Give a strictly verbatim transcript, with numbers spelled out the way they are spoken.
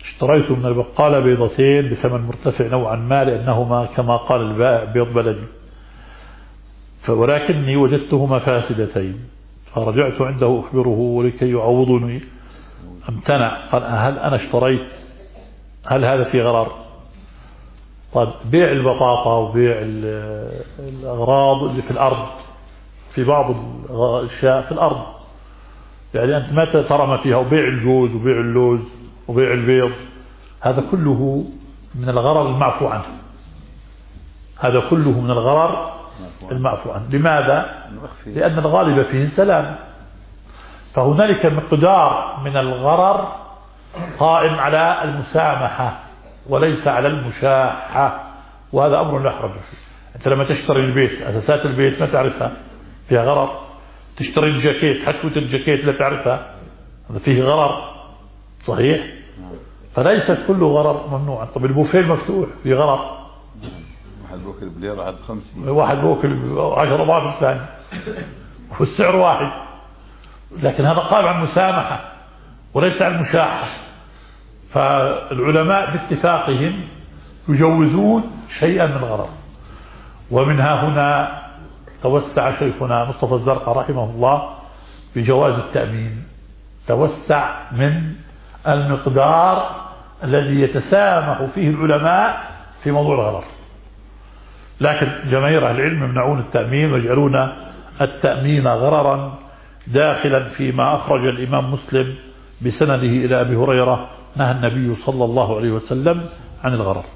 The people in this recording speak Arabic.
اشتريت من البقالة بيضتين بثمن مرتفع نوعا ما لأنهما كما قال البائع بيض بلدي، ولكني وجدتهما فاسدتين، فرجعت عنده أخبره لكي يعوضني، امتنع. قال هل أنا اشتريت؟ هل هذا في غرر؟ طيب بيع البطاطا وبيع الأغراض اللي في الأرض، في بعض الأشياء في الأرض، يعني أنت ما ترى ما فيها، وبيع الجوز وبيع اللوز وبيع البيض، هذا كله من الغرر المعفو عنه، هذا كله من الغرر المعفو عنه. لماذا؟ لأن الغالب فيه السلام، فهنالك مقدار من الغرر قائم على المسامحة وليس على المشاحة، وهذا أمر لا حرج فيه. أنت لما تشتري البيت، أساسات البيت ما تعرفها، فيها غرر. تشتري الجاكيت، حشوة الجاكيت لا تعرفها، هذا فيه غرر، صحيح؟ فليس كل غرر ممنوع. طب البوفيه المفتوح فيه غرر، واحد بوكل بليرة واحد بخمسين، واحد بوكل عشر أضعاف الثاني والسعر واحد، لكن هذا قائم على المسامحة وليس على المشاحة. فالعلماء باتفاقهم يجوزون شيئا من الغرر. ومنها هنا توسع شيخنا مصطفى الزرقاء رحمه الله بجواز التأمين، توسع من المقدار الذي يتسامح فيه العلماء في موضوع الغرر، لكن جماهير أهل العلم يمنعون التأمين ويجعلون التأمين غررا داخلا فيما أخرج الإمام مسلم بسنده إلى أبي هريرة نهى النبي صلى الله عليه وسلم عن الغرر.